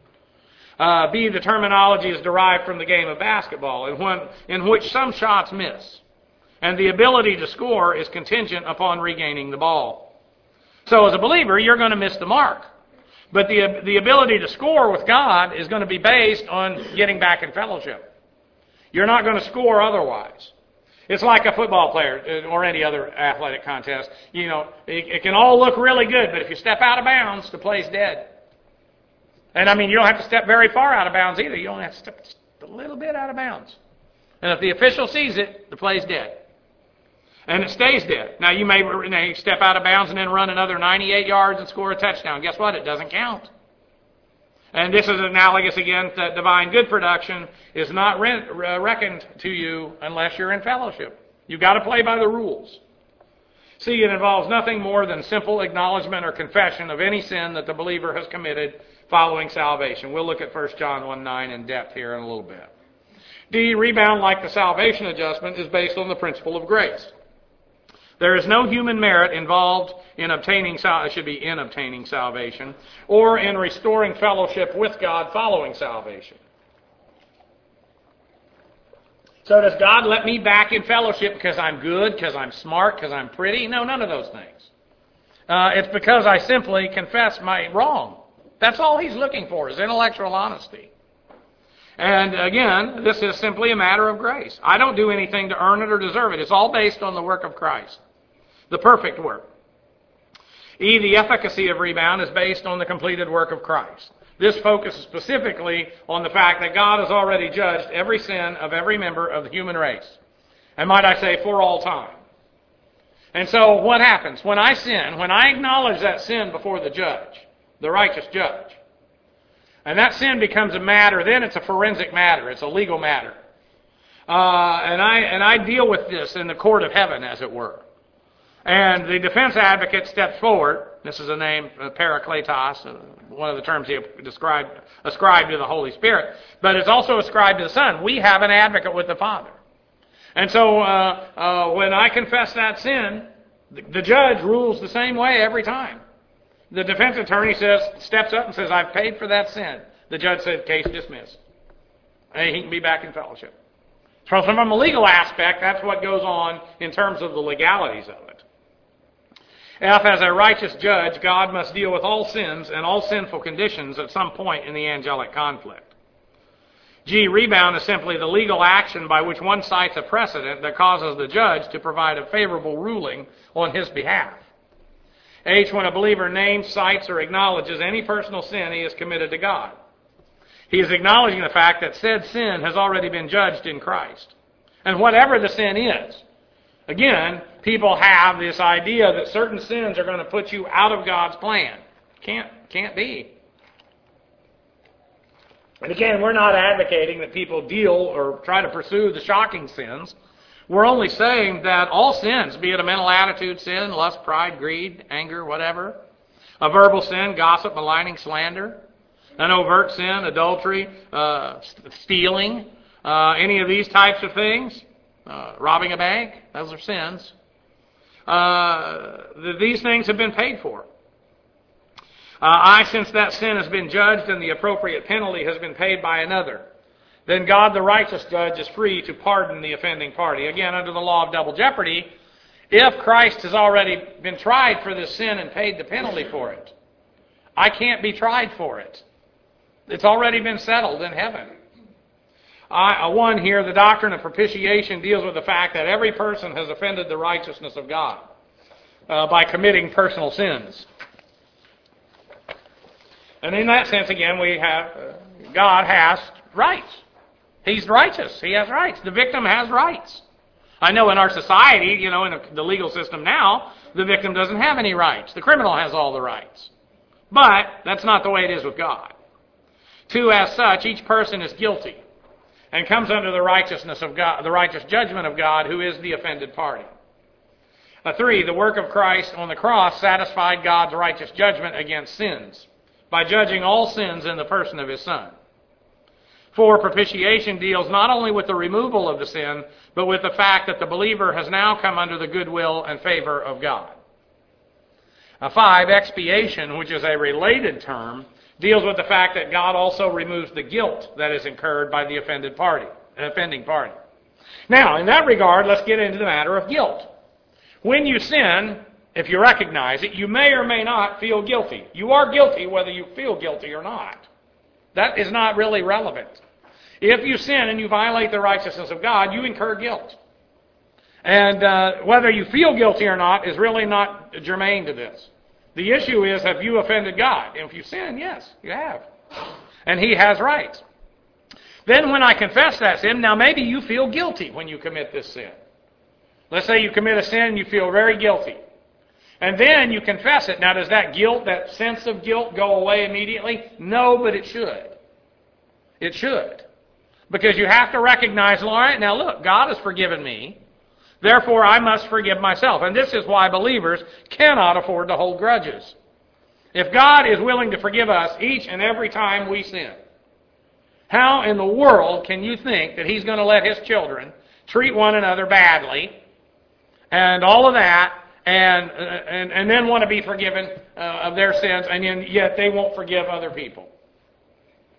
A: B, the terminology is derived from the game of basketball, in which some shots miss, and the ability to score is contingent upon regaining the ball. So as a believer, you're going to miss the mark. But the ability to score with God is going to be based on getting back in fellowship. You're not going to score otherwise. It's like a football player or any other athletic contest. It can all look really good, but if you step out of bounds, the play's dead. And I mean, you don't have to step very far out of bounds either. You only have to step just a little bit out of bounds. And if the official sees it, the play's dead. And it stays dead. Now, you may step out of bounds and then run another 98 yards and score a touchdown. Guess what? It doesn't count. And this is analogous again that divine good production is not reckoned to you unless you're in fellowship. You've got to play by the rules. See, it involves nothing more than simple acknowledgement or confession of any sin that the believer has committed following salvation. We'll look at 1 John 1:9 in depth here in a little bit. D, rebound, like the salvation adjustment, is based on the principle of grace. There is no human merit involved in obtaining salvation or in restoring fellowship with God following salvation. So does God let me back in fellowship because I'm good, because I'm smart, because I'm pretty? No, none of those things. It's because I simply confess my wrong. That's all He's looking for, is intellectual honesty. And again, this is simply a matter of grace. I don't do anything to earn it or deserve it. It's all based on the work of Christ, the perfect work. E, the efficacy of rebound is based on the completed work of Christ. This focuses specifically on the fact that God has already judged every sin of every member of the human race. And might I say, for all time. And so what happens? When I sin, when I acknowledge that sin before the judge, the righteous judge, and that sin becomes a matter, then it's a forensic matter. It's a legal matter. And I deal with this in the court of heaven, as it were. And the defense advocate steps forward. This is a name, parakletos, one of the terms he ascribed to the Holy Spirit. But it's also ascribed to the Son. We have an advocate with the Father. And so when I confess that sin, the judge rules the same way every time. The defense attorney steps up and says, I've paid for that sin. The judge said, case dismissed. And he can be back in fellowship. So from a legal aspect, that's what goes on in terms of the legalities of it. F, as a righteous judge, God must deal with all sins and all sinful conditions at some point in the angelic conflict. G, rebound is simply the legal action by which one cites a precedent that causes the judge to provide a favorable ruling on his behalf. H, when a believer names, cites, or acknowledges any personal sin he has committed to God. He is acknowledging the fact that said sin has already been judged in Christ. And whatever the sin is, again, people have this idea that certain sins are going to put you out of God's plan. Can't be. And again, we're not advocating that people deal or try to pursue the shocking sins. We're only saying that all sins, be it a mental attitude sin, lust, pride, greed, anger, whatever, a verbal sin, gossip, maligning, slander, an overt sin, adultery, stealing, any of these types of things, robbing a bank, those are sins. These things have been paid for. Since that sin has been judged and the appropriate penalty has been paid by another, then God, the righteous judge, is free to pardon the offending party. Again, under the law of double jeopardy, if Christ has already been tried for this sin and paid the penalty for it, I can't be tried for it. It's already been settled in heaven. One here, the doctrine of propitiation deals with the fact that every person has offended the righteousness of God by committing personal sins. And in that sense, again, we have God has rights. He's righteous. He has rights. The victim has rights. I know in our society, in the legal system now, the victim doesn't have any rights. The criminal has all the rights. But that's not the way it is with God. 2, as such, each person is guilty and comes under the righteousness of God, the righteous judgment of God, who is the offended party. 3, the work of Christ on the cross satisfied God's righteous judgment against sins by judging all sins in the person of His Son. 4, propitiation deals not only with the removal of the sin, but with the fact that the believer has now come under the goodwill and favor of God. 5, expiation, which is a related term, deals with the fact that God also removes the guilt that is incurred by the offending party. Now, in that regard, let's get into the matter of guilt. When you sin, if you recognize it, you may or may not feel guilty. You are guilty whether you feel guilty or not. That is not really relevant. If you sin and you violate the righteousness of God, you incur guilt. And whether you feel guilty or not is really not germane to this. The issue is, have you offended God? And if you sin, yes, you have. And He has rights. Then when I confess that sin, now maybe you feel guilty when you commit this sin. Let's say you commit a sin and you feel very guilty. And then you confess it. Now does that guilt, that sense of guilt, go away immediately? No, but it should. It should. Because you have to recognize, all right, now look, God has forgiven me. Therefore, I must forgive myself. And this is why believers cannot afford to hold grudges. If God is willing to forgive us each and every time we sin, how in the world can you think that He's going to let His children treat one another badly and all of that and then want to be forgiven of their sins, and yet they won't forgive other people?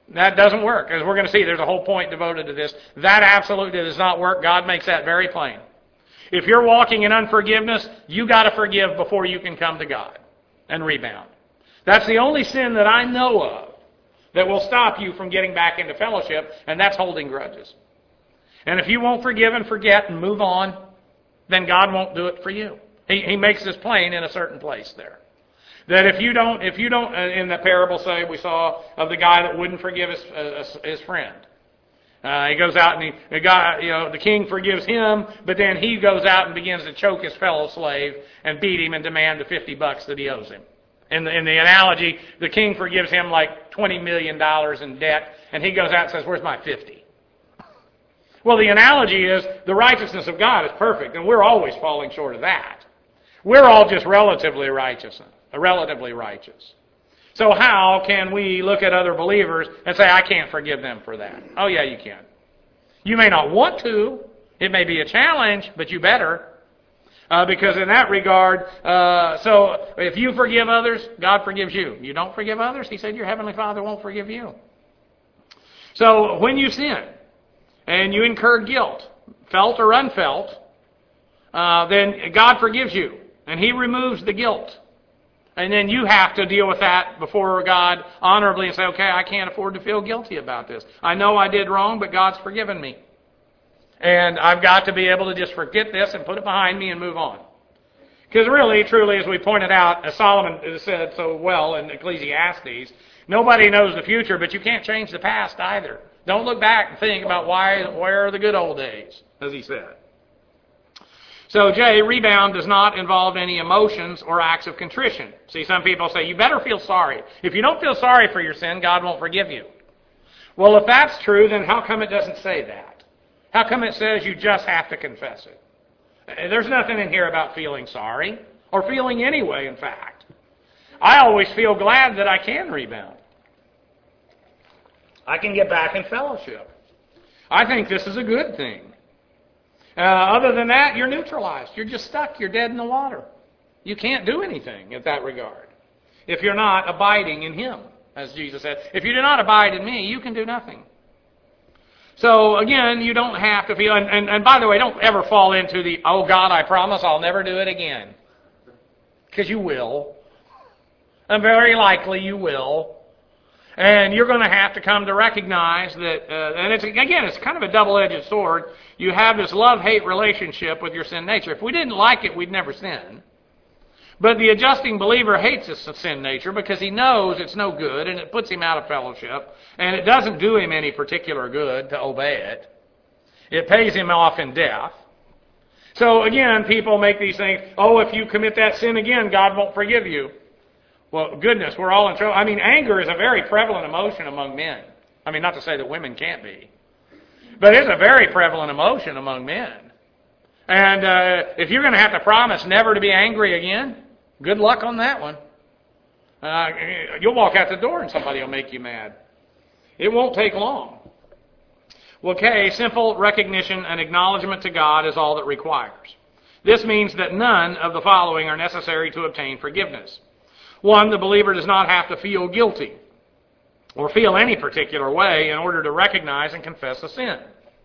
A: That doesn't work. As we're going to see, there's a whole point devoted to this. That absolutely does not work. God makes that very plain. If you're walking in unforgiveness, you got to forgive before you can come to God and rebound. That's the only sin that I know of that will stop you from getting back into fellowship, and that's holding grudges. And if you won't forgive and forget and move on, then God won't do it for you. He makes this plain in a certain place there. That if you don't, in the parable, say, we saw of the guy that wouldn't forgive his friend. He goes out and the king forgives him, but then he goes out and begins to choke his fellow slave and beat him and demand the $50 that he owes him. In the analogy, the king forgives him like $20 million in debt, and he goes out and says, "Where's my 50?" Well, the analogy is the righteousness of God is perfect, and we're always falling short of that. We're all just relatively righteous. So how can we look at other believers and say, "I can't forgive them for that"? Oh, yeah, you can. You may not want to. It may be a challenge, but you better. Because in that regard, so if you forgive others, God forgives you. You don't forgive others, He said your Heavenly Father won't forgive you. So when you sin and you incur guilt, felt or unfelt, then God forgives you and He removes the guilt. And then you have to deal with that before God honorably and say, "Okay, I can't afford to feel guilty about this. I know I did wrong, but God's forgiven me. And I've got to be able to just forget this and put it behind me and move on." Because really, truly, as we pointed out, as Solomon said so well in Ecclesiastes, nobody knows the future, but you can't change the past either. Don't look back and think about where are the good old days, as he said. So, J, rebound does not involve any emotions or acts of contrition. See, some people say, you better feel sorry. If you don't feel sorry for your sin, God won't forgive you. Well, if that's true, then how come it doesn't say that? How come it says you just have to confess it? There's nothing in here about feeling sorry, or feeling anyway, in fact. I always feel glad that I can rebound. I can get back in fellowship. I think this is a good thing. Other than that, you're neutralized. You're just stuck. You're dead in the water. You can't do anything in that regard if you're not abiding in Him, as Jesus said. If you do not abide in me, you can do nothing. So, again, you don't have to feel... And by the way, don't ever fall into the, "Oh, God, I promise I'll never do it again." Because you will. And very likely you will. And you're going to have to come to recognize that, and it's kind of a double-edged sword. You have this love-hate relationship with your sin nature. If we didn't like it, we'd never sin. But the adjusting believer hates his sin nature because he knows it's no good and it puts him out of fellowship. And it doesn't do him any particular good to obey it. It pays him off in death. So again, people make these things, "Oh, if you commit that sin again, God won't forgive you." Well, goodness, we're all in trouble. I mean, anger is a very prevalent emotion among men. I mean, not to say that women can't be. But it's a very prevalent emotion among men. And if you're going to have to promise never to be angry again, good luck on that one. You'll walk out the door and somebody will make you mad. It won't take long. Well, K, simple recognition and acknowledgement to God is all that requires. This means that none of the following are necessary to obtain forgiveness. 1, the believer does not have to feel guilty or feel any particular way in order to recognize and confess a sin.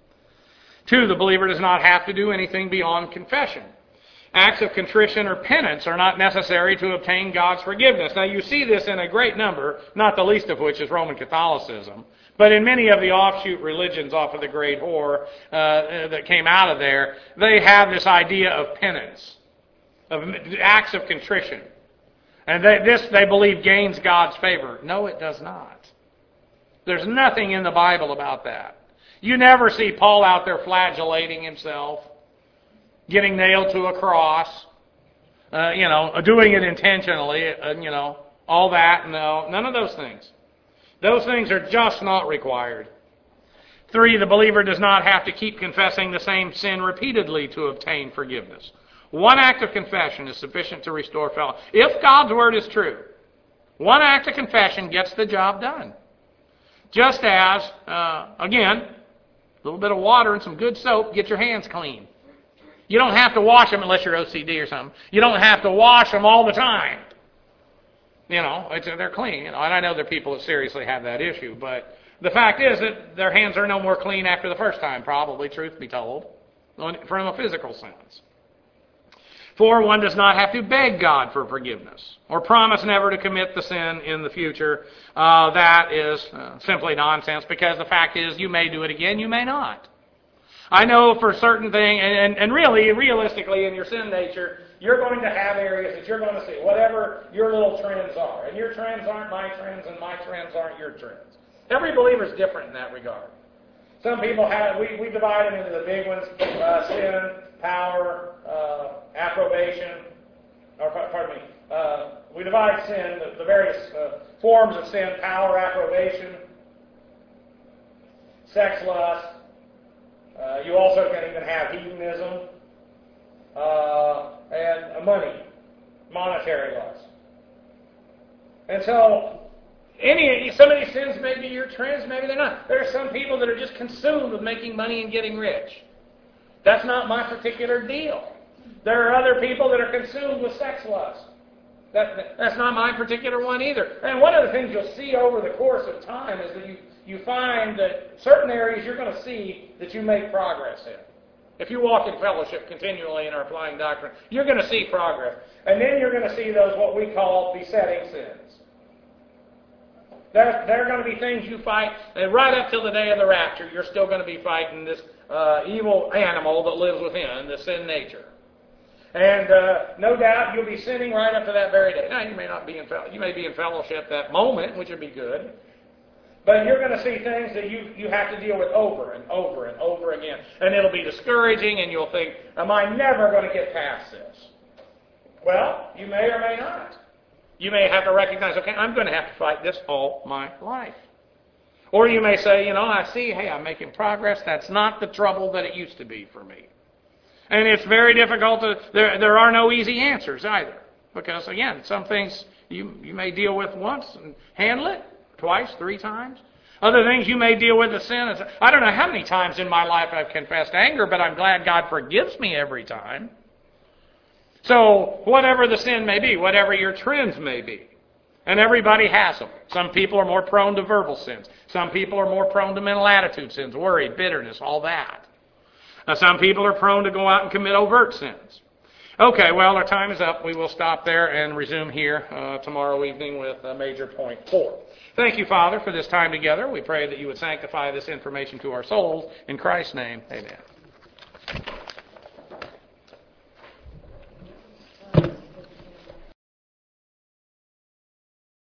A: 2, the believer does not have to do anything beyond confession. Acts of contrition or penance are not necessary to obtain God's forgiveness. Now, you see this in a great number, not the least of which is Roman Catholicism. But in many of the offshoot religions off of the Great Whore that came out of there, they have this idea of penance, of acts of contrition. And this, they believe, gains God's favor. No, it does not. There's nothing in the Bible about that. You never see Paul out there flagellating himself, getting nailed to a cross, doing it intentionally, all that. No, none of those things. Those things are just not required. 3, the believer does not have to keep confessing the same sin repeatedly to obtain forgiveness. 1 act of confession is sufficient to restore fellowship. If God's word is true, 1 act of confession gets the job done. Just as, again, a little bit of water and some good soap, get your hands clean. You don't have to wash them unless you're OCD or something. You don't have to wash them all the time. They're clean. And I know there are people that seriously have that issue, but the fact is that their hands are no more clean after the first time, probably, truth be told, from a physical sense. For one does not have to beg God for forgiveness or promise never to commit the sin in the future. That is simply nonsense, because the fact is you may do it again, you may not. I know for certain things, and really, realistically, in your sin nature, you're going to have areas that you're going to see, whatever your little trends are. And your trends aren't my trends, and my trends aren't your trends. Every believer is different in that regard. Some people have, we divide them into the big ones, sin, power, approbation, we divide sin, the various forms of sin: power, approbation, sex lust. You also can even have hedonism, and money, monetary lust. And so, some of these sins may be your trends, maybe they're not. There are some people that are just consumed with making money and getting rich. That's not my particular deal. There are other people that are consumed with sex lust. That's not my particular one either. And one of the things you'll see over the course of time is that you find that certain areas you're going to see that you make progress in. If you walk in fellowship continually and are applying doctrine, you're going to see progress. And then you're going to see those what we call besetting sins. There are going to be things you fight, and right up till the day of the rapture, you're still going to be fighting this evil animal that lives within, the sin nature. And no doubt you'll be sinning right up to that very day. Now, you may not be in fellowship. You may be in fellowship that moment, which would be good. But you're going to see things that you have to deal with over and over and over again. And it'll be discouraging, and you'll think, am I never going to get past this? Well, you may or may not. You may have to recognize, okay, I'm going to have to fight this all my life. Or you may say, I see, hey, I'm making progress. That's not the trouble that it used to be for me. And it's very difficult there are no easy answers either. Because, again, some things you may deal with once and handle it, twice, 3 times. Other things you may deal with the sin. I don't know how many times in my life I've confessed anger, but I'm glad God forgives me every time. So, whatever the sin may be, whatever your trends may be, and everybody has them. Some people are more prone to verbal sins. Some people are more prone to mental attitude sins, worry, bitterness, all that. Some people are prone to go out and commit overt sins. Okay, well, our time is up. We will stop there and resume here tomorrow evening with major point 4. Thank you, Father, for this time together. We pray that you would sanctify this information to our souls. In Christ's name, amen.